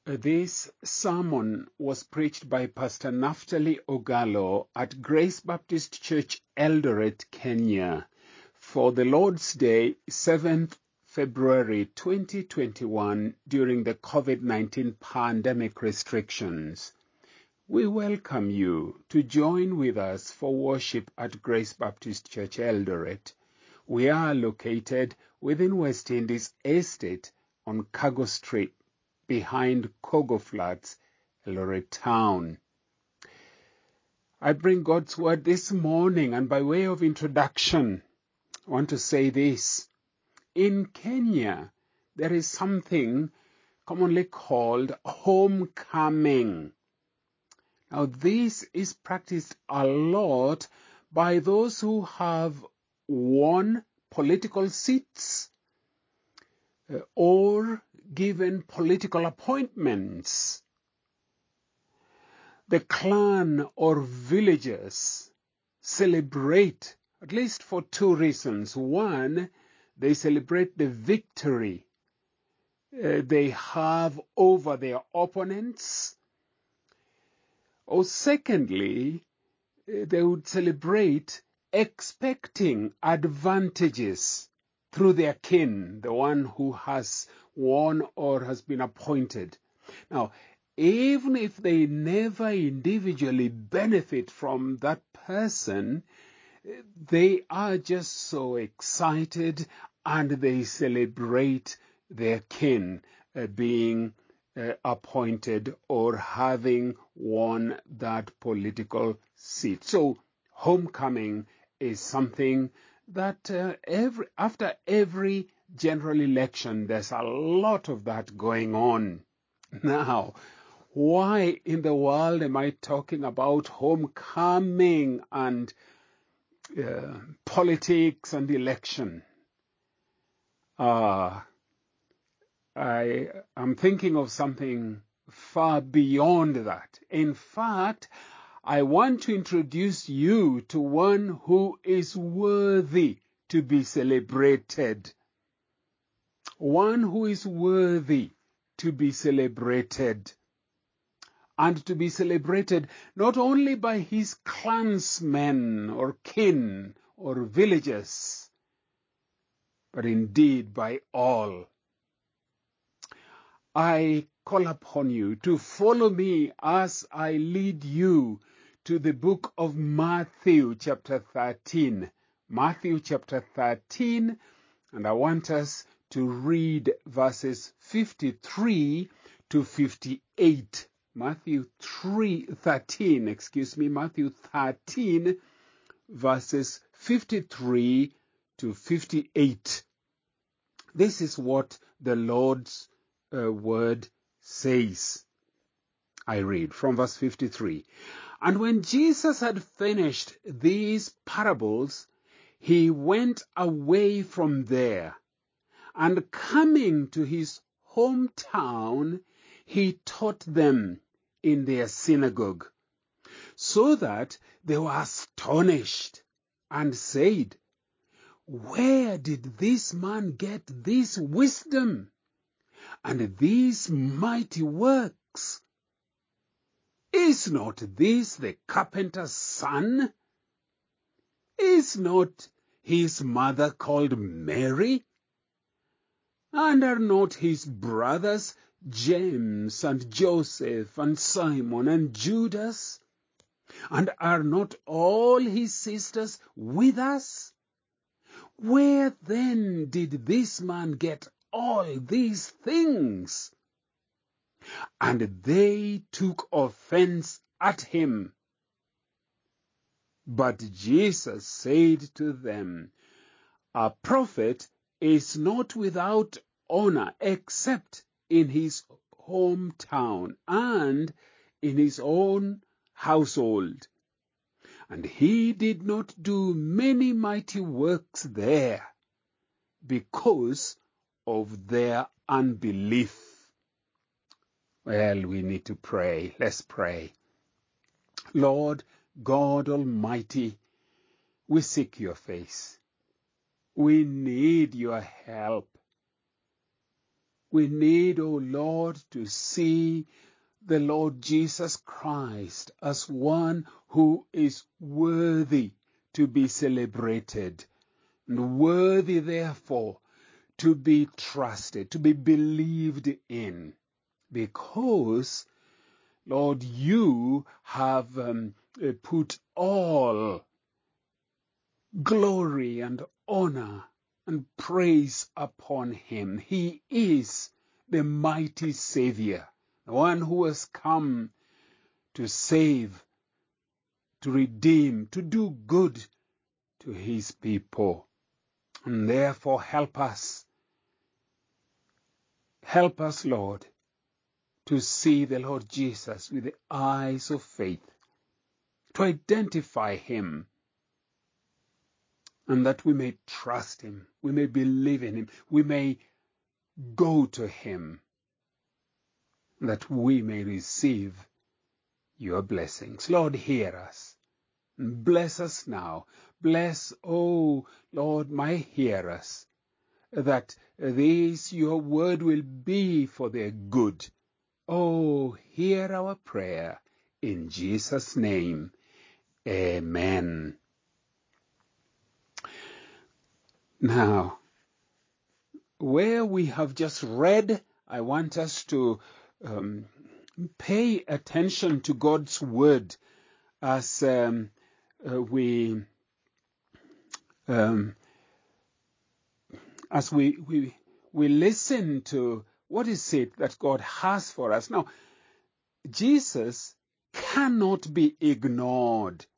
This sermon was preached by Pastor Naftali Ogalo at Grace Baptist Church, Eldoret, Kenya, for the Lord's Day, 7th February 2021, during the COVID-19 pandemic restrictions. We welcome you to join with us for worship at Grace Baptist Church, Eldoret. We are located within West Indies Estate on Cargo Street, behind Kogo Flats, Eldoret Town. I bring God's word this morning, and by way of introduction, I want to say this. In Kenya, there is something commonly called homecoming. Now, this is practiced a lot by those who have won political seats or given political appointments. The clan or villagers celebrate, at least for two reasons. One, they celebrate the victory they have over their opponents. Or secondly, they would celebrate expecting advantages through their kin, the one who has won or has been appointed. Now, even if they never individually benefit from that person, they are just so excited and they celebrate their kin being appointed or having won that political seat. So, homecoming is something that after every general election, there's a lot of that going on. Now, why in the world am I talking about homecoming and politics and election? I am thinking of something far beyond that. In fact, I want to introduce you to one who is worthy to be celebrated. One who is worthy to be celebrated. And to be celebrated not only by his clansmen or kin or villagers, but indeed by all. I call upon you to follow me as I lead you to the book of Matthew chapter 13. Matthew chapter 13, and I want us to read verses 53 to 58. Matthew 13, verses 53 to 58. This is what the Lord's word says. I read from verse 53. And when Jesus had finished these parables, he went away from there, and coming to his hometown, he taught them in their synagogue, so that they were astonished and said, "Where did this man get this wisdom and these mighty works? Is not this the carpenter's son? Is not his mother called Mary? And are not his brothers James and Joseph and Simon and Judas? And are not all his sisters with us? Where then did this man get all these things?" And they took offense at him. But Jesus said to them, "A prophet is not without honor except in his hometown and in his own household." And he did not do many mighty works there because of their unbelief. Well, we need to pray. Let's pray. Lord God Almighty, we seek your face. We need your help. We need, O Lord, to see the Lord Jesus Christ as one who is worthy to be celebrated, and worthy, therefore, to be trusted, to be believed in, because, Lord, you have put all glory and honor and praise upon him. He is the mighty Savior, the one who has come to save, to redeem, to do good to his people. And therefore, help us, Lord, to see the Lord Jesus with the eyes of faith, to identify him, and that we may trust him, we may believe in him, we may go to him, that we may receive your blessings. Lord, hear us. Bless us now. Bless, oh Lord, my hearers, that this your word will be for their good. Oh, hear our prayer in Jesus' name. Amen. Now, where we have just read, I want us to pay attention to God's word as we listen to what is it that God has for us. Now, Jesus cannot be ignored.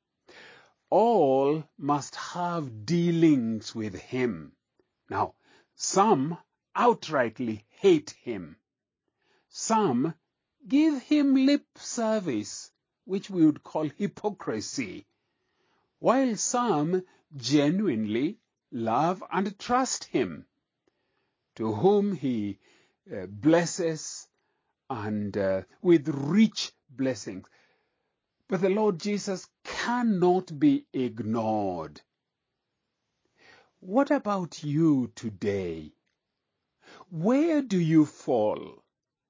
All must have dealings with him. Now, some outrightly hate him. Some give him lip service, which we would call hypocrisy, while some genuinely love and trust him, to whom he blesses and with rich blessings. But the Lord Jesus cannot be ignored. What about you today? Where do you fall?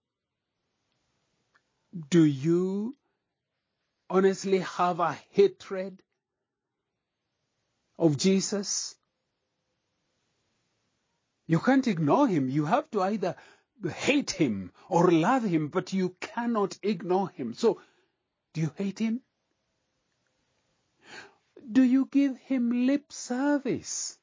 Do you honestly have a hatred of Jesus? You can't ignore him. You have to either hate him or love him, but you cannot ignore him. So, do you hate him? Do you give him lip service?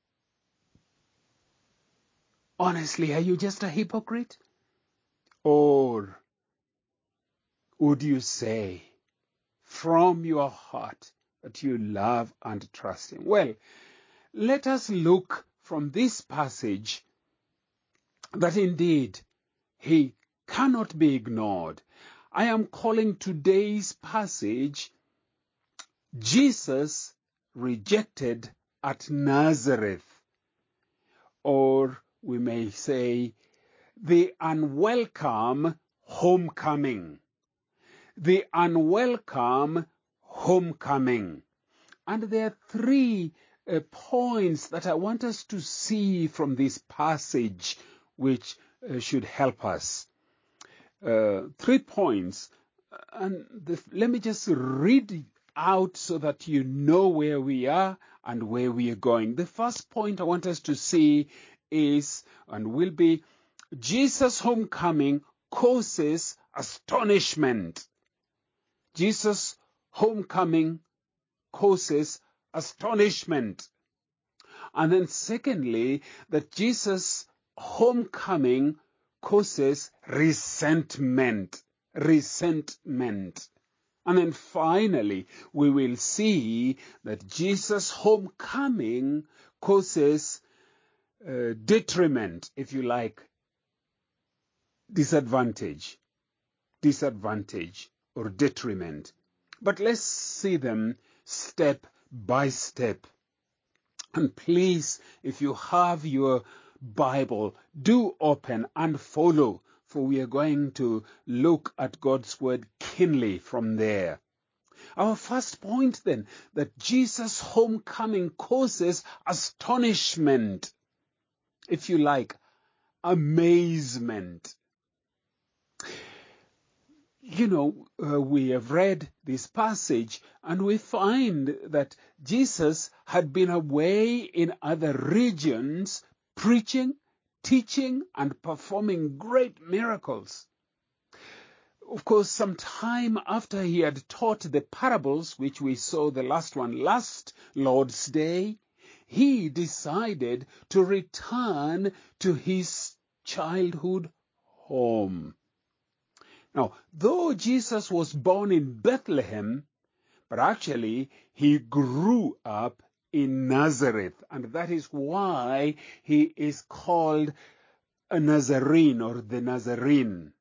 Honestly, are you just a hypocrite? Or would you say from your heart that you love and trust him? Well, let us look from this passage that indeed he cannot be ignored. I am calling today's passage Jesus rejected at Nazareth, or we may say the unwelcome homecoming. The unwelcome homecoming. And there are three points that I want us to see from this passage which should help us. 3 points. And let me just read it out so that you know where we are and where we are going. The first point I want us to see is, and will be, Jesus' homecoming causes astonishment. Jesus' homecoming causes astonishment. And then secondly, that Jesus' homecoming causes resentment. Resentment. And then finally, we will see that Jesus' homecoming causes detriment, if you like, disadvantage or detriment. But let's see them step by step. And please, if you have your Bible, do open and follow, for we are going to look at God's word keenly from there. Our first point then, that Jesus' homecoming causes astonishment, if you like, amazement. We have read this passage and we find that Jesus had been away in other regions preaching, teaching, and performing great miracles. Of course, some time after he had taught the parables, which we saw the last one last Lord's Day, he decided to return to his childhood home. Now, though Jesus was born in Bethlehem, but actually he grew up in Nazareth, and that is why he is called a Nazarene or the Nazarene.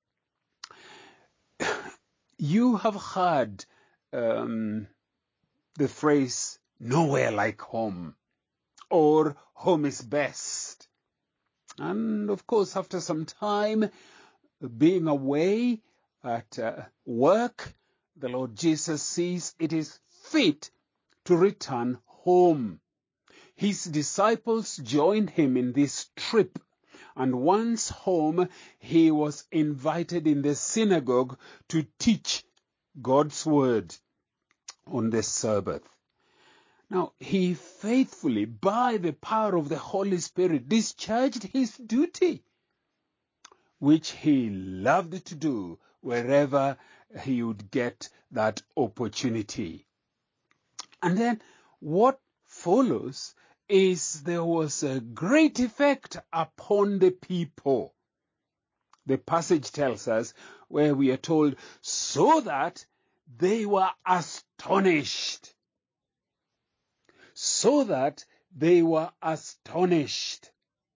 You have heard the phrase, nowhere like home, or home is best. And of course, after some time being away at work, the Lord Jesus sees it is fit to return home. His disciples joined him in this trip, and once home, he was invited in the synagogue to teach God's word on the Sabbath. Now, he faithfully, by the power of the Holy Spirit, discharged his duty, which he loved to do wherever he would get that opportunity. And then what follows is there was a great effect upon the people. The passage tells us, where we are told, so that they were astonished. So that they were astonished.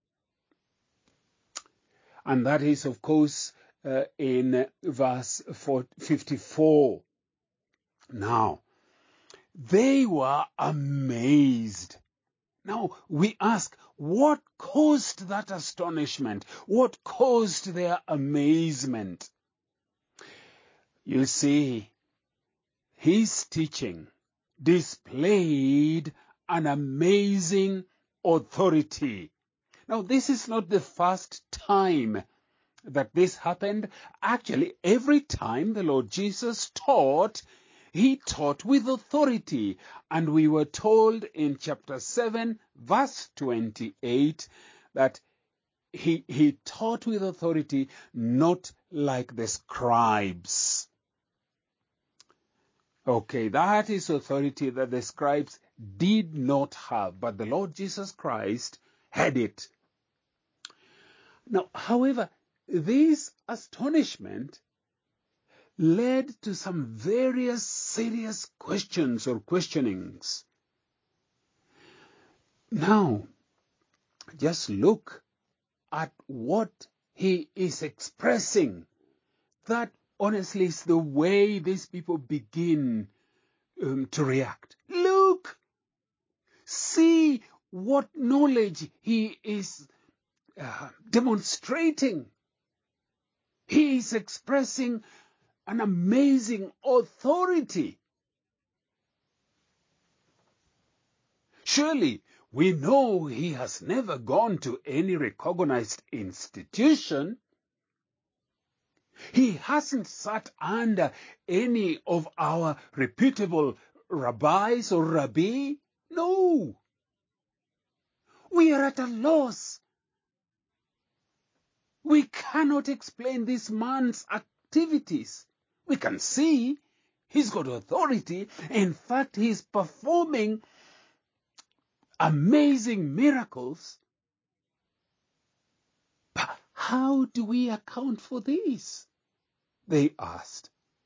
And that is, of course, in verse 54. Now, they were amazed. Now, we ask, what caused that astonishment? What caused their amazement? You see, his teaching displayed an amazing authority. Now, this is not the first time that this happened. Actually, every time the Lord Jesus taught, he taught with authority. And we were told in chapter 7, verse 28, that he taught with authority, not like the scribes. Okay, that is authority that the scribes did not have, but the Lord Jesus Christ had it. Now, however, this astonishment led to some various serious questions or questionings. Now, just look at what he is expressing. That honestly is the way these people begin to react. Look! See what knowledge he is demonstrating. He is expressing an amazing authority. Surely, we know he has never gone to any recognized institution. He hasn't sat under any of our reputable rabbis or rabbi. No. We are at a loss. We cannot explain this man's activities. We can see he's got authority. In fact, he's performing amazing miracles. But how do we account for this? They asked.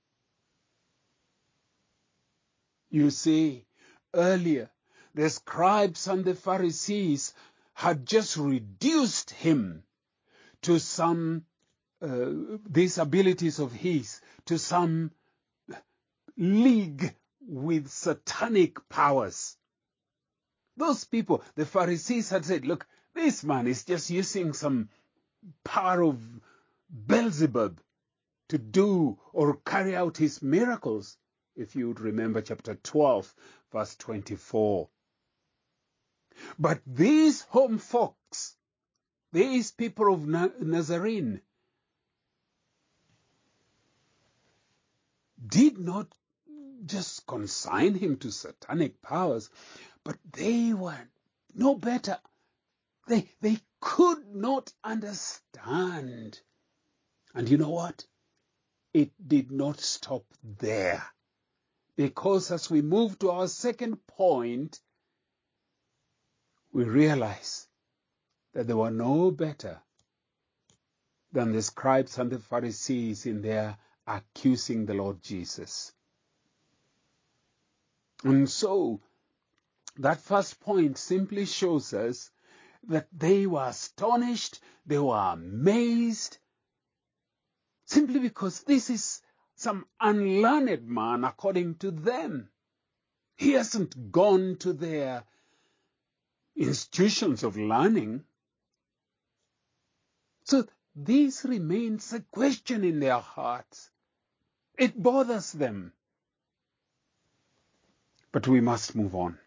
You see, earlier, the scribes and the Pharisees had just reduced him to some, these abilities of his, to some league with satanic powers. Those people, the Pharisees, had said, look, this man is just using some power of Beelzebub to do or carry out his miracles. If you would remember chapter 12, verse 24. But these home folks, these people of Nazarene did not just consign him to satanic powers, but they were no better. They could not understand. And you know what? It did not stop there. Because as we move to our second point, we realize that they were no better than the scribes and the Pharisees in their accusing the Lord Jesus. And so, that first point simply shows us that they were astonished, they were amazed, simply because this is some unlearned man according to them. He hasn't gone to their institutions of learning. So this remains a question in their hearts. It bothers them. But we must move on.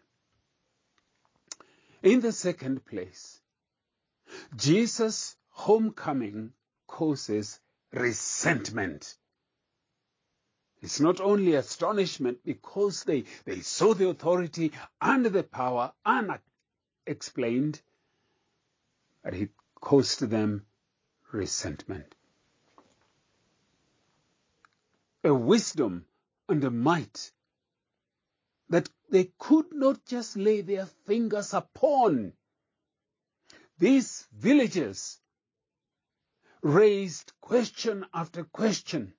In the second place, Jesus' homecoming causes resentment. It's not only astonishment because they saw the authority and the power unexplained, but it caused them resentment. A wisdom and a might that they could not just lay their fingers upon. These villagers raised question after question.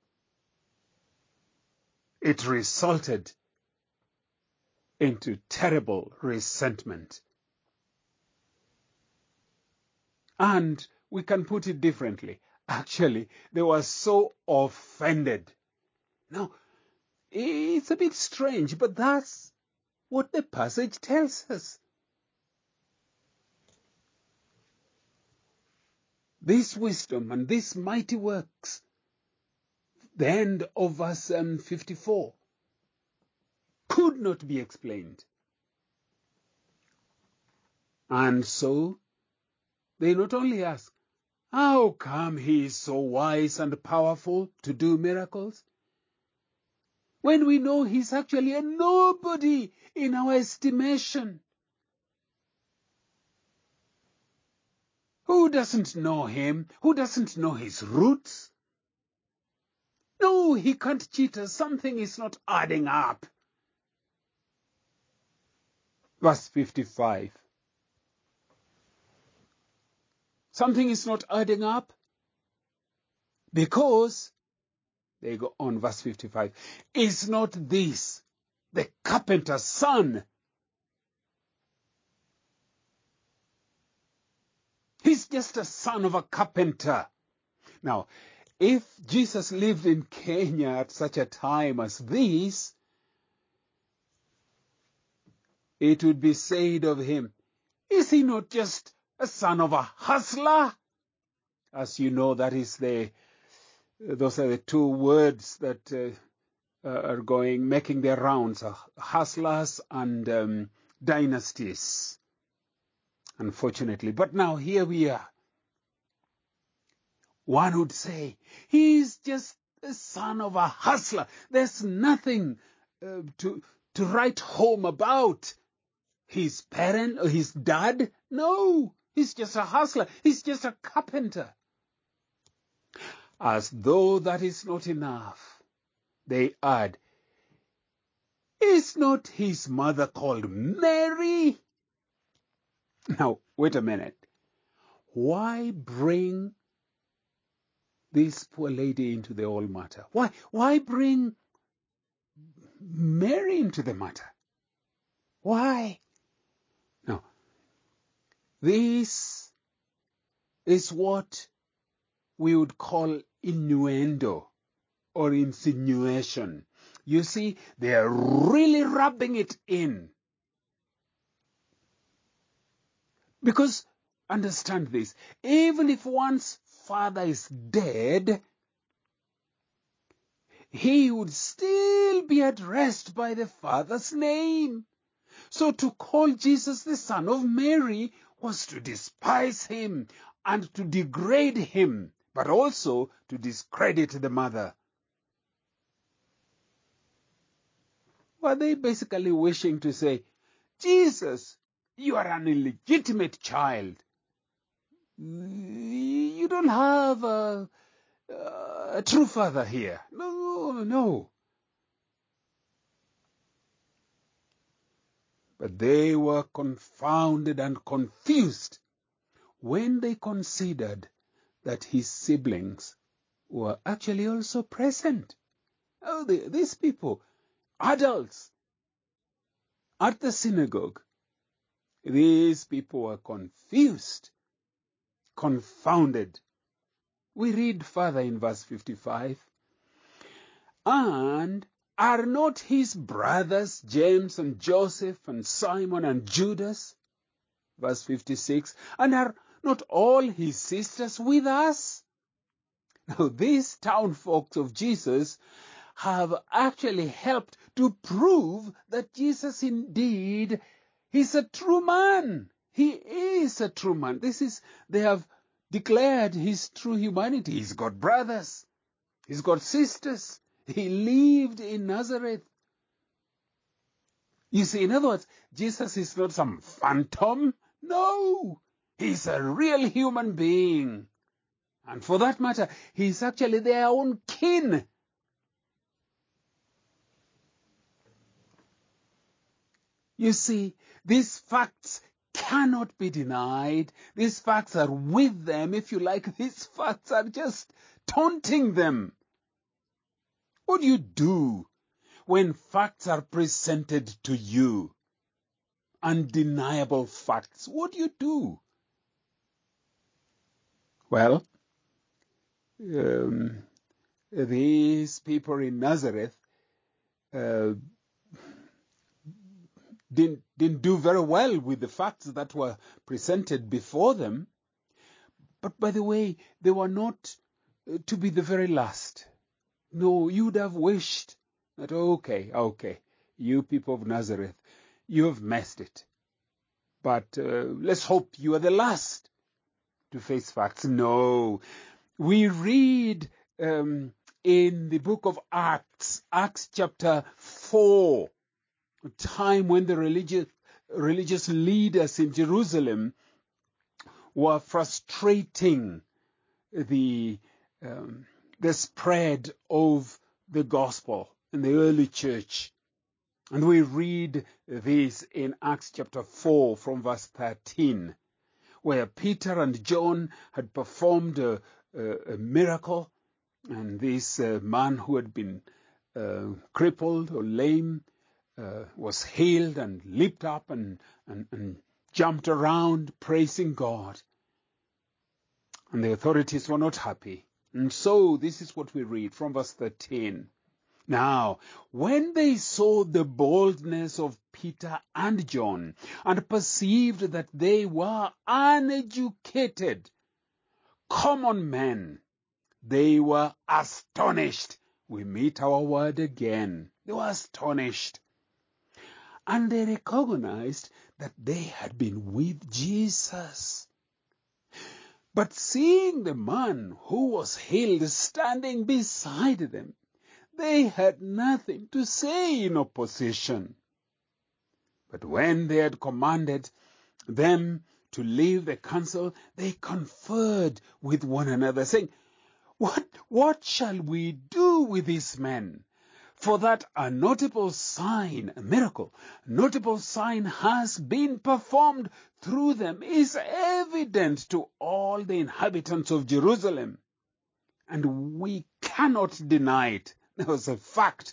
It resulted into terrible resentment. And we can put it differently. Actually, they were so offended. Now, it's a bit strange, but that's what the passage tells us. This wisdom and these mighty works, the end of verse 54, could not be explained. And so, they not only ask, how come he is so wise and powerful to do miracles, when we know he's actually a nobody in our estimation? Who doesn't know him? Who doesn't know his roots? No, he can't cheat us. Something is not adding up. Verse 55. Something is not adding up because, they go on, verse 55, is not this the carpenter's son? He's just a son of a carpenter. Now, if Jesus lived in Kenya at such a time as this, it would be said of him, is he not just a son of a hustler? As you know, those are the two words that are making their rounds, hustlers and dynasties, unfortunately. But now here we are. One would say, he's just a son of a hustler. There's nothing to write home about. His parent or his dad? No, he's just a hustler. He's just a carpenter. As though that is not enough, they add, is not his mother called Mary? Now, wait a minute. Why bring this poor lady into the whole matter? Why bring Mary into the matter? Why? Now, this is what we would call innuendo or insinuation. You see, they are really rubbing it in. Because, understand this, even if one's father is dead, he would still be addressed by the father's name. So to call Jesus the son of Mary was to despise him and to degrade him, but also to discredit the mother. Were they basically wishing to say, Jesus, you are an illegitimate child. You don't have a true father here. No. But they were confounded and confused when they considered that his siblings were actually also present. Oh, these people, adults at the synagogue, these people were confused, confounded. We read further in verse 55, and are not his brothers James and Joseph and Simon and Judas? Verse 56, and are not all his sisters with us? Now, these townfolk of Jesus have actually helped to prove that Jesus indeed is a true man. He is a true man. They have declared his true humanity. He's got brothers. He's got sisters. He lived in Nazareth. You see, in other words, Jesus is not some phantom. No, he's a real human being. And for that matter, he's actually their own kin. You see, these facts cannot be denied. These facts are with them. If you like, these facts are just taunting them. What do you do when facts are presented to you? Undeniable facts. What do you do? Well, these people in Nazareth didn't do very well with the facts that were presented before them. But by the way, they were not to be the very last. No, you'd have wished that, okay, you people of Nazareth, you have messed it. But let's hope you are the last to face facts. No. We read in the book of Acts chapter 4, a time when the religious leaders in Jerusalem were frustrating the spread of the gospel in the early church. And we read this in Acts chapter 4 from verse 13, where Peter and John had performed a miracle, and this man who had been crippled or lame was healed and leaped up and jumped around praising God. And the authorities were not happy. And so this is what we read from verse 13. Now, when they saw the boldness of Peter and John and perceived that they were uneducated, common men, they were astonished. We meet our word again. They were astonished. And they recognized that they had been with Jesus. But seeing the man who was healed standing beside them, they had nothing to say in opposition. But when they had commanded them to leave the council, they conferred with one another, saying, What shall we do with these men? For that a notable sign, a miracle, notable sign has been performed through them is evident to all the inhabitants of Jerusalem. And we cannot deny it. That was a fact.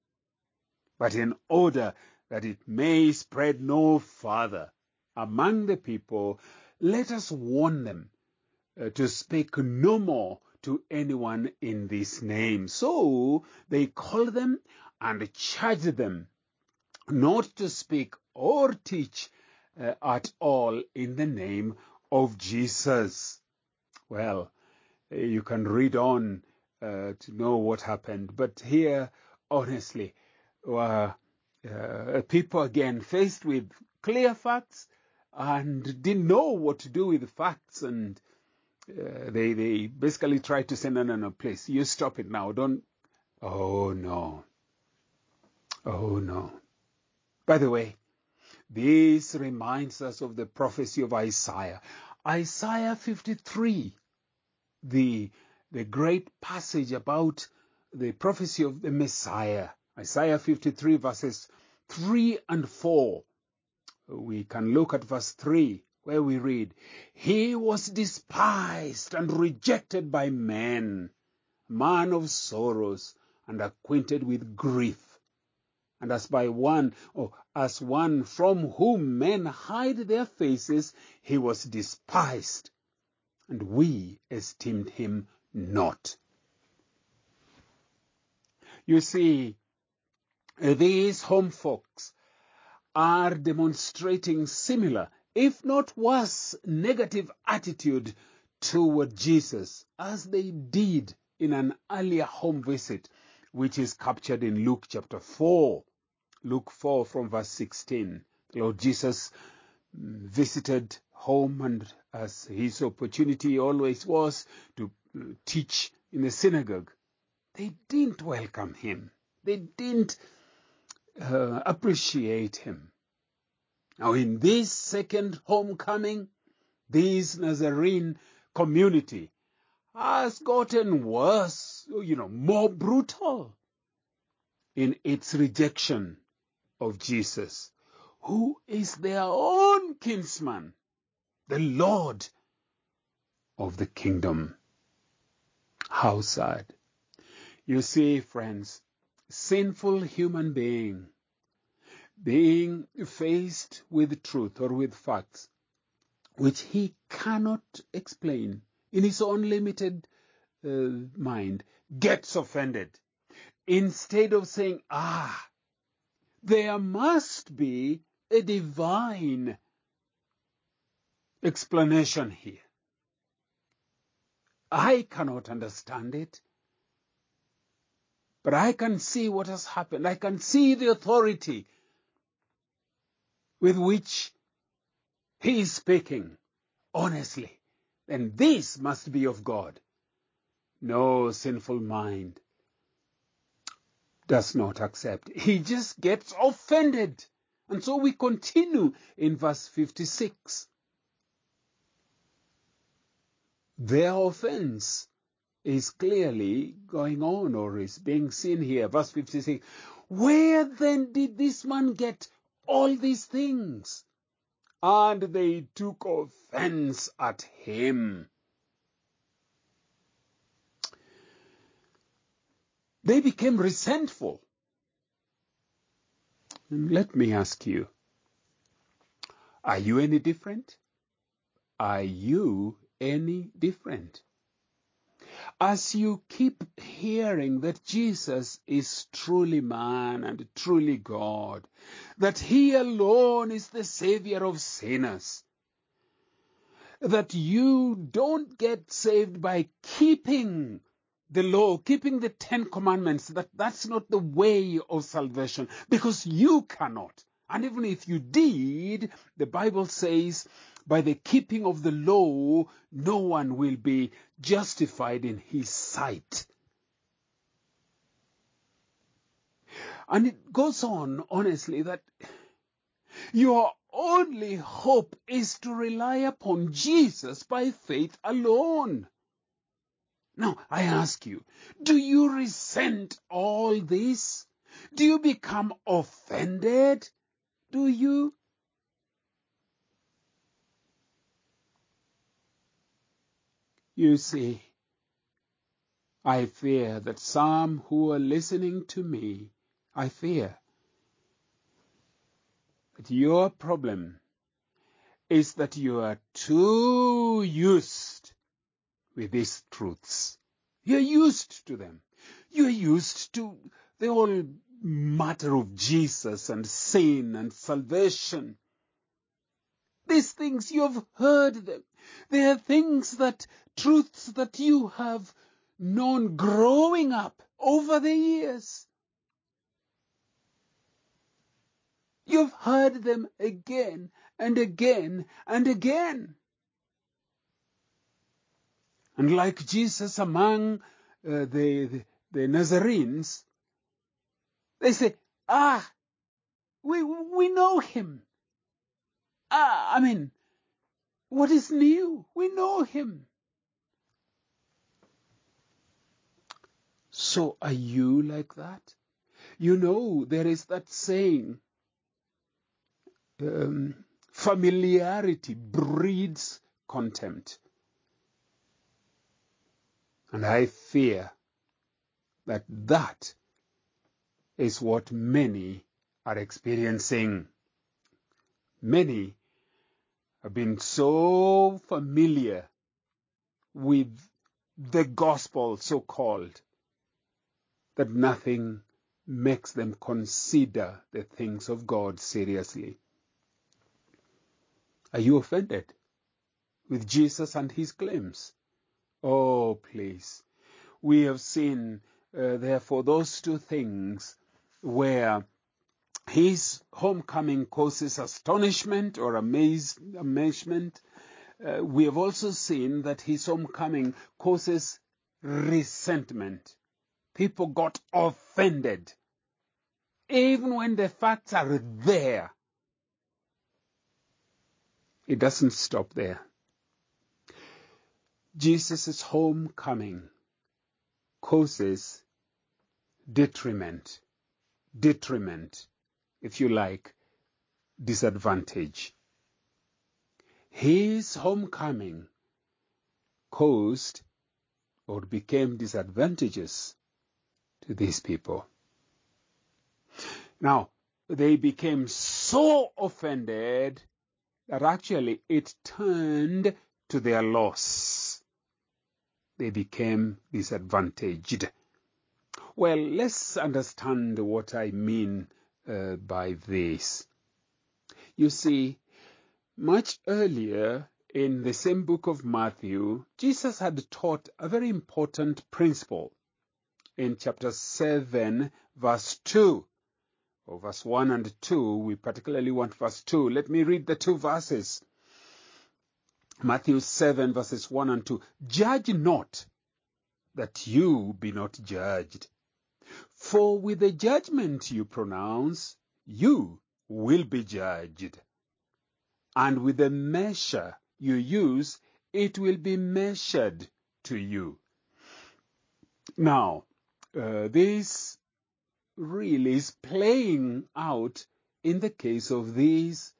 But in order that it may spread no further among the people, let us warn them to speak no more to anyone in this name. So they called them and charged them not to speak or teach at all in the name of Jesus. Well, you can read on to know what happened. But here, honestly, were people again faced with clear facts and didn't know what to do with the facts, and they basically tried to say, no, please, you stop it now. Don't. Oh, no. Oh, no. By the way, this reminds us of the prophecy of Isaiah. Isaiah 53, the great passage about the prophecy of the Messiah. Isaiah 53 verses 3 and 4. We can look at verse 3 where we read, "He was despised and rejected by men, man of sorrows and acquainted with grief. And as one from whom men hide their faces, he was despised, and we esteemed him not." You see, these home folks are demonstrating similar, if not worse, negative attitude toward Jesus as they did in an earlier home visit, which is captured in Luke chapter 4. Luke 4 from verse 16. The Lord Jesus visited home, and as his opportunity always was to teach in the synagogue, they didn't welcome him. They didn't appreciate him. Now in this second homecoming, this Nazarene community has gotten worse, more brutal in its rejection of Jesus, who is their own kinsman, the Lord of the kingdom. How sad. You see, friends, sinful human being faced with truth or with facts which he cannot explain in his own limited mind, gets offended. Instead of saying, there must be a divine explanation here. I cannot understand it, but I can see what has happened. I can see the authority with which he is speaking. Honestly, then this must be of God. No sinful mind does not accept. He just gets offended. And so we continue in verse 56. Their offense is clearly going on, or is being seen here. Verse 56. "Where then did this man get all these things?" And they took offense at him. They became resentful. And let me ask you, are you any different? Are you any different? As you keep hearing that Jesus is truly man and truly God, that he alone is the Savior of sinners, that you don't get saved by keeping the law, keeping the 10 commandments, that's not the way of salvation, because you cannot. And even if you did, the Bible says, by the keeping of the law, no one will be justified in his sight. And it goes on, honestly, that your only hope is to rely upon Jesus by faith alone. Now, I ask you, do you resent all this? Do you become offended? Do you? You see, I fear that some who are listening to me, I fear that your problem is that you are too used with these truths. You're used to them. You're used to the whole matter of Jesus and sin and salvation. These things, you have heard them. They are truths that you have known growing up over the years. You've heard them again and again and again. And like Jesus among the Nazarenes, they say, we know him. What is new? We know him. So are you like that? You know, there is that saying, familiarity breeds contempt. And I fear that is what many are experiencing. Many have been so familiar with the gospel, so-called, that nothing makes them consider the things of God seriously. Are you offended with Jesus and his claims? Oh, please. We have seen, therefore, those two things where his homecoming causes astonishment or amazement. We have also seen that his homecoming causes resentment. People got offended. Even when the facts are there, it doesn't stop there. Jesus' homecoming causes detriment, if you like, disadvantage. His homecoming caused or became disadvantageous to these people. Now, they became so offended that actually it turned to their loss. They became disadvantaged. Well, let's understand what I mean by this. You see, much earlier in the same book of Matthew, Jesus had taught a very important principle. In chapter 7, verse 2, or verse 1 and 2, we particularly want verse 2. Let me read the two verses. Matthew 7, verses 1 and 2. Judge not, that you be not judged. For with the judgment you pronounce, you will be judged. And with the measure you use, it will be measured to you. Now, this really is playing out in the case of this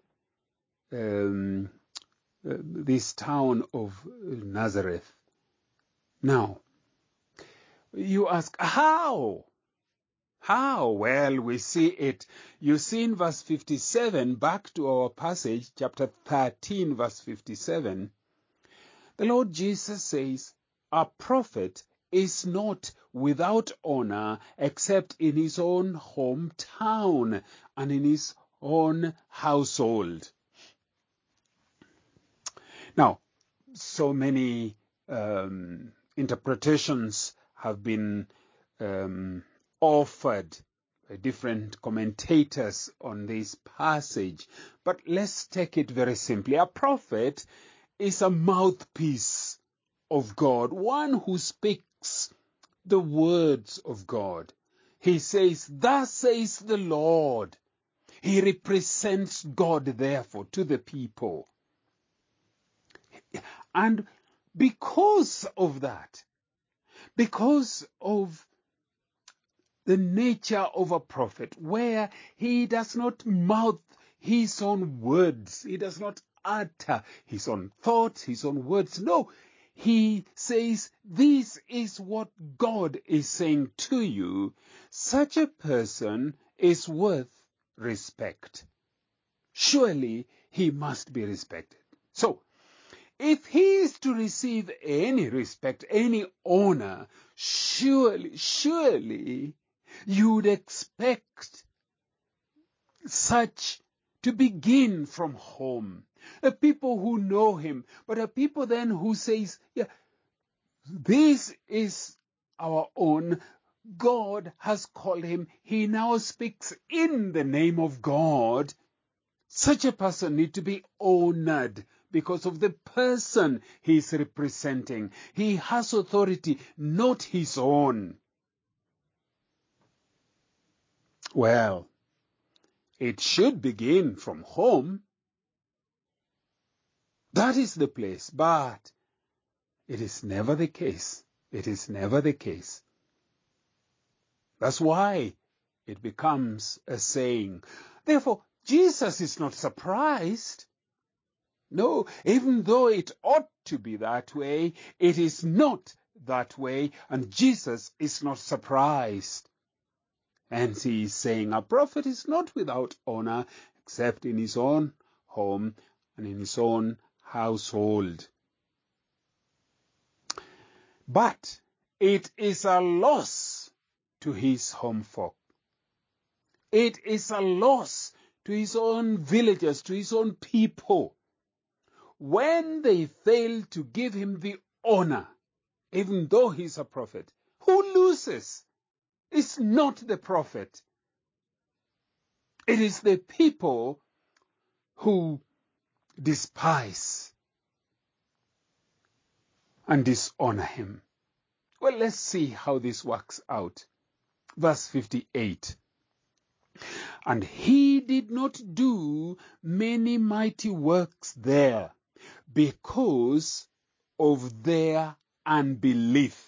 town of Nazareth. Now, you ask, how? How? Well, we see it. You see in verse 57, back to our passage, chapter 13, verse 57, the Lord Jesus says, a prophet is not without honor except in his own hometown and in his own household. Now, so many interpretations have been offered by different commentators on this passage, but let's take it very simply. A prophet is a mouthpiece of God, one who speaks the words of God. He says, thus says the Lord. He represents God, therefore, to the people. And because of that, because of the nature of a prophet, where he does not mouth his own words, he does not utter his own thoughts, his own words. No, he says, this is what God is saying to you. Such a person is worth respect. Surely he must be respected. So, if he is to receive any respect, any honor, surely you would expect such to begin from home. A people who know him, but a people then who says, yeah, this is our own, God has called him. He now speaks in the name of God. Such a person needs to be honored because of the person he's representing. He has authority, not his own. Well, it should begin from home. That is the place, but it is never the case. It is never the case. That's why it becomes a saying. Therefore, Jesus is not surprised. No, even though it ought to be that way, it is not that way, and Jesus is not surprised. Hence he is saying, a prophet is not without honor except in his own home and in his own household. But it is a loss to his home folk. It is a loss to his own villagers, to his own people, when they fail to give him the honor, even though he's a prophet. Who loses? It's not the prophet. It is the people who despise and dishonor him. Well, let's see how this works out. Verse 58. And he did not do many mighty works there because of their unbelief.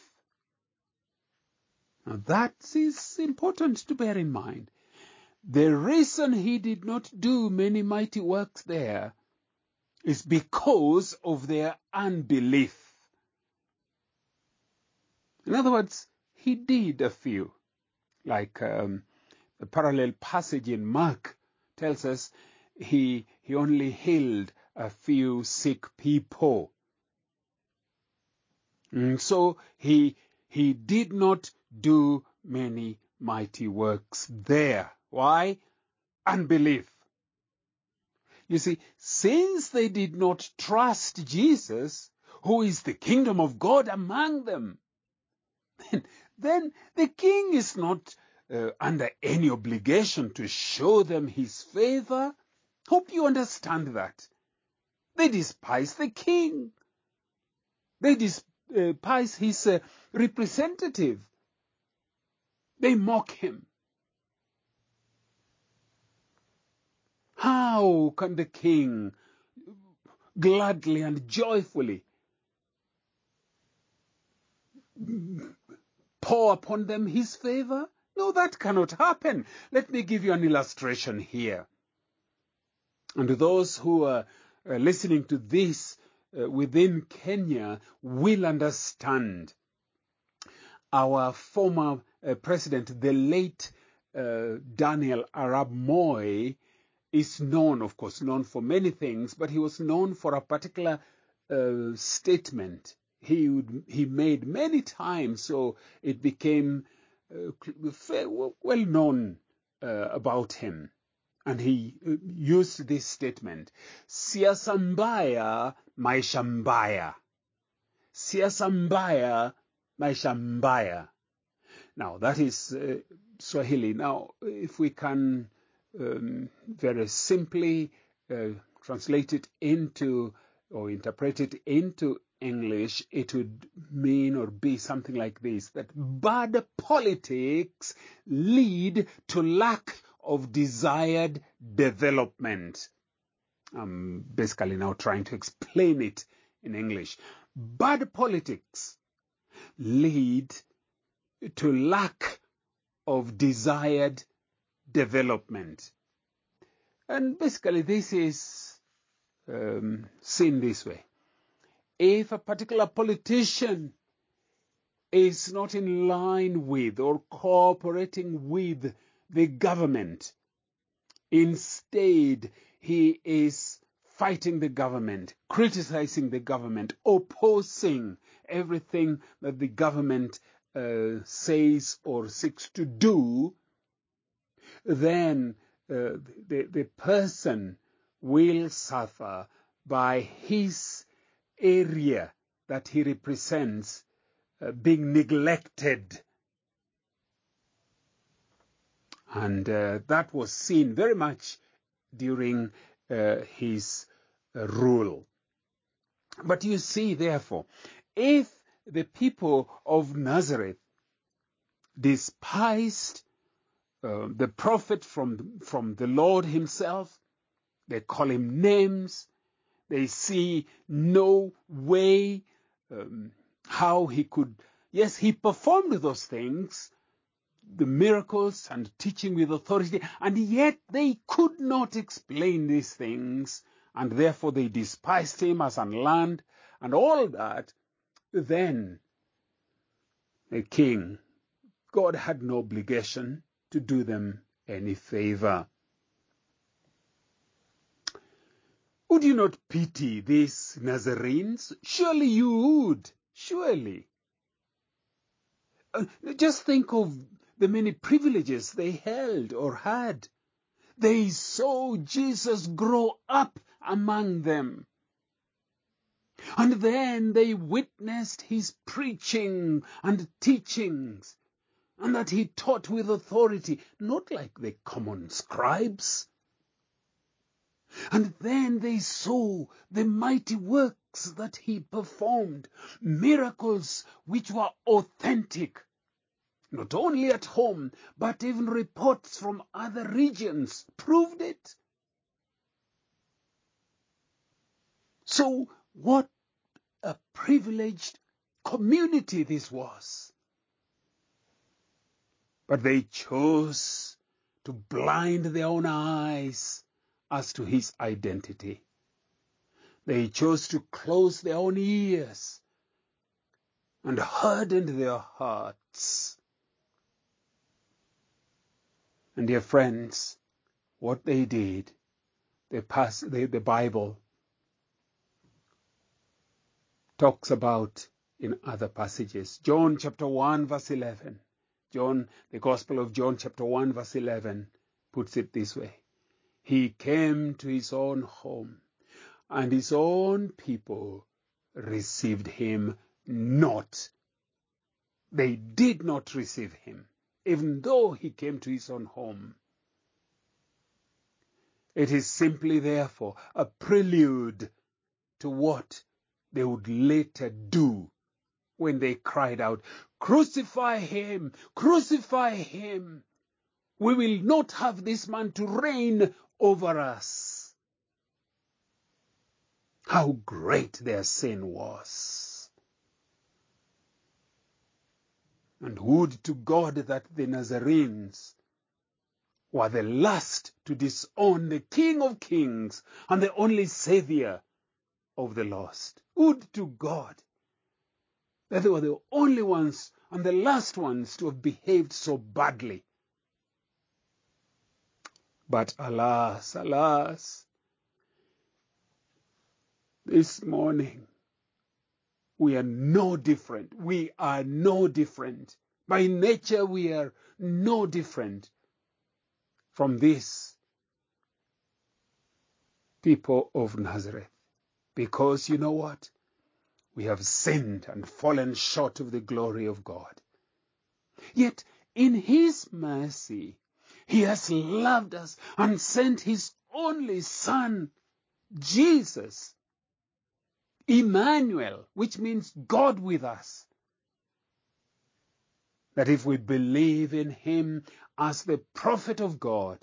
Now that is important to bear in mind. The reason he did not do many mighty works there is because of their unbelief. In other words, he did a few, like the parallel passage in Mark tells us he only healed a few sick people. So he did not do many mighty works there. Why? Unbelief. You see, since they did not trust Jesus, who is the kingdom of God among them, then the king is not under any obligation to show them his favor. Hope you understand that. They despise the king. They despise his representative. They mock him. How can the king gladly and joyfully pour upon them his favor? No, that cannot happen. Let me give you an illustration here. And those who are listening to this within Kenya will understand. Our former president, the late Daniel Arap Moi, is known, of course, known for many things, but he was known for a particular statement he made many times, so it became well known about him. And he used this statement, siasa mbaya, maisha mbaya. Siasa mbaya, maisha mbaya. Now, that is Swahili. Now, if we can very simply translate it into or interpret it into English, it would mean or be something like this, that bad politics lead to lack of desired development. I'm basically now trying to explain it in English. Bad politics lead to lack of desired development. And basically this is seen this way. If a particular politician is not in line with or cooperating with the government, instead he is fighting the government, criticizing the government, opposing everything that the government says or seeks to do, then the person will suffer by his area that he represents being neglected. And that was seen very much during his rule. But you see, therefore, if the people of Nazareth despised the prophet from the Lord himself, they call him names, they see no way how he could, yes, he performed those things, the miracles and teaching with authority, and yet they could not explain these things, and therefore they despised him as unlearned and all that. Then the king, God had no obligation to do them any favor. Would you not pity these Nazarenes? Surely you would. Surely. Just think of the many privileges they held or had. They saw Jesus grow up among them. And then they witnessed his preaching and teachings, and that he taught with authority, not like the common scribes. And then they saw the mighty works that he performed, miracles which were authentic, not only at home, but even reports from other regions proved it. So what a privileged community this was. But they chose to blind their own eyes as to his identity. They chose to close their own ears and hardened their hearts. And dear friends, what they did, the Bible talks about in other passages. John chapter 1 verse 11. The Gospel of John chapter 1 verse 11 puts it this way. He came to his own home, and his own people received him not. They did not receive him, even though he came to his own home. It is simply, therefore, a prelude to what they would later do when they cried out, "Crucify him! Crucify him! We will not have this man to reign over us." How great their sin was. And would to God that the Nazarenes were the last to disown the King of Kings and the only Savior of the lost. Would to God that they were the only ones and the last ones to have behaved so badly. But alas, alas, this morning we are no different. We are no different. By nature we are no different from these people of Nazareth. Because you know what? We have sinned and fallen short of the glory of God. Yet in his mercy, he has loved us and sent his only Son, Jesus, Emmanuel, which means God with us. That if we believe in him as the prophet of God,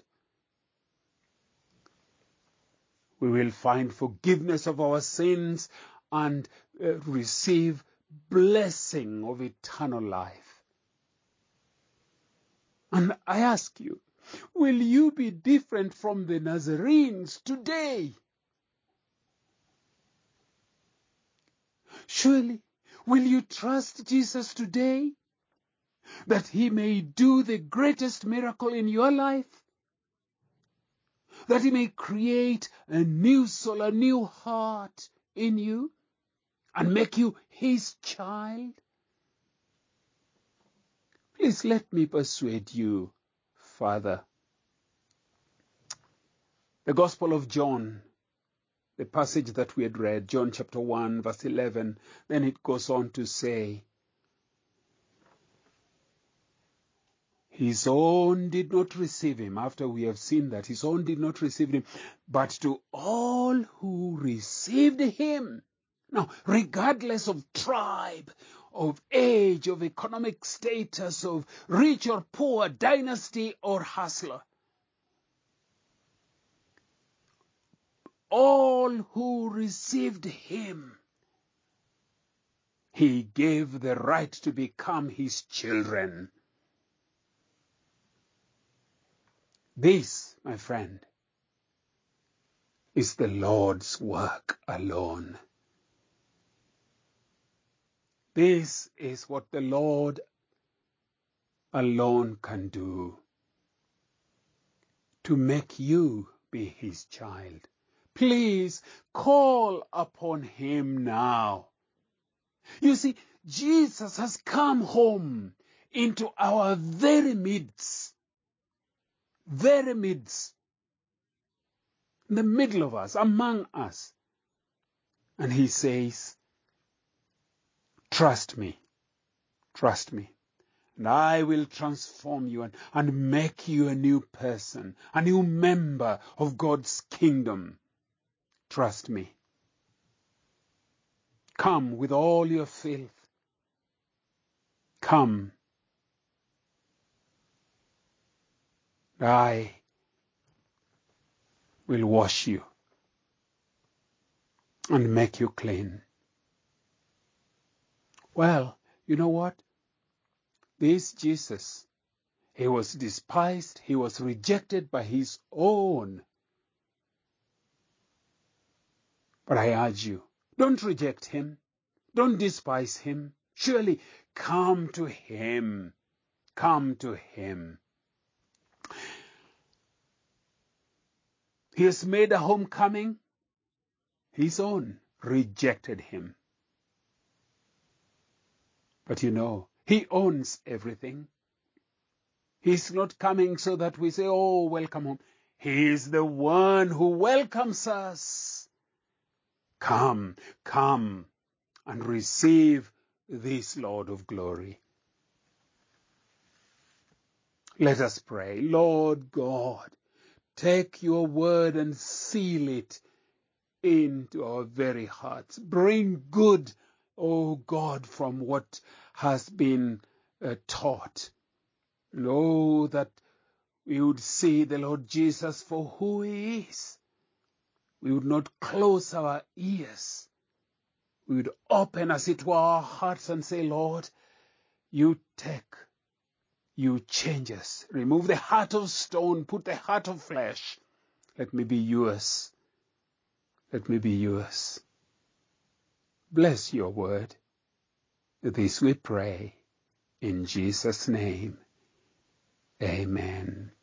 we will find forgiveness of our sins and receive blessing of eternal life. And I ask you, will you be different from the Nazarenes today? Surely, will you trust Jesus today, that he may do the greatest miracle in your life? That he may create a new soul, a new heart in you, and make you his child? Please let me persuade you, Father. The Gospel of John, the passage that we had read, John chapter 1, verse 11, then it goes on to say, His own did not receive him. After we have seen that, his own did not receive him, but to all who received him. Now, regardless of tribe, of age, of economic status, of rich or poor, dynasty or hustler, all who received him, he gave the right to become his children. This, my friend, is the Lord's work alone. This is what the Lord alone can do, to make you be his child. Please call upon him now. You see, Jesus has come home into our very midst, in the middle of us, among us. And he says, trust me, and I will transform you and make you a new person, a new member of God's kingdom. Trust me. Come with all your filth. Come. I will wash you and make you clean. Well, you know what? This Jesus, he was despised, he was rejected by his own. But I urge you, don't reject him. Don't despise him. Surely come to him. Come to him. He has made a homecoming. His own rejected him. But you know, he owns everything. He's not coming so that we say, oh, welcome home. He is the one who welcomes us. Come and receive this Lord of glory. Let us pray. Lord God, take your word and seal it into our very hearts. Bring good, oh God, from what has been taught. And oh, that we would see the Lord Jesus for who he is. We would not close our ears. We would open as it were our hearts and say, Lord, you take, you change us. Remove the heart of stone, put the heart of flesh. Let me be yours. Let me be yours. Bless your word. This we pray in Jesus' name. Amen.